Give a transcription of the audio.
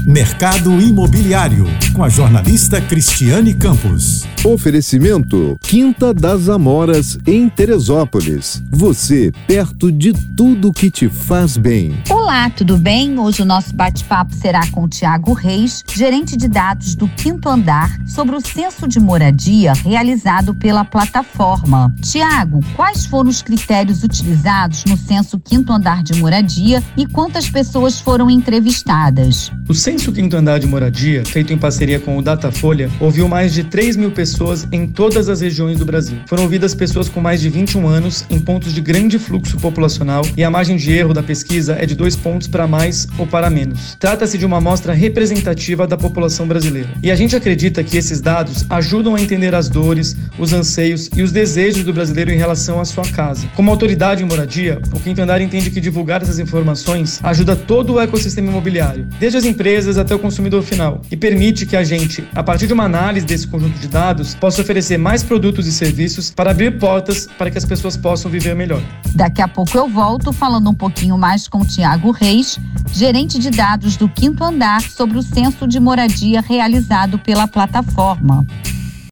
Mercado Imobiliário, com a jornalista Cristiane Campos. Oferecimento Quinta das Amoras, em Teresópolis. Você, perto de tudo que te faz bem. Olá, tudo bem? Hoje o nosso bate-papo será com o Tiago Reis, gerente de dados do Quinto Andar, sobre o censo de moradia realizado pela plataforma. Tiago, quais foram os critérios utilizados no censo Quinto Andar de moradia e quantas pessoas foram entrevistadas? O censo Quinto Andar de moradia, feito em parceria com o Datafolha, ouviu mais de 3 mil pessoas em todas as regiões do Brasil. Foram ouvidas pessoas com mais de 21 anos em pontos de grande fluxo populacional e a margem de erro da pesquisa é de 2 pontos para mais ou para menos. Trata-se de uma amostra representativa da população brasileira. E a gente acredita que esses dados ajudam a entender as dores, os anseios e os desejos do brasileiro em relação à sua casa. Como autoridade em moradia, o Quinto Andar entende que divulgar essas informações ajuda todo o ecossistema imobiliário, desde as empresas até o consumidor final, e permite que a gente, a partir de uma análise desse conjunto de dados, possa oferecer mais produtos e serviços para abrir portas para que as pessoas possam viver melhor. Daqui a pouco eu volto falando um pouquinho mais com o Tiago Reis, gerente de dados do Quinto Andar, sobre o censo de moradia realizado pela plataforma.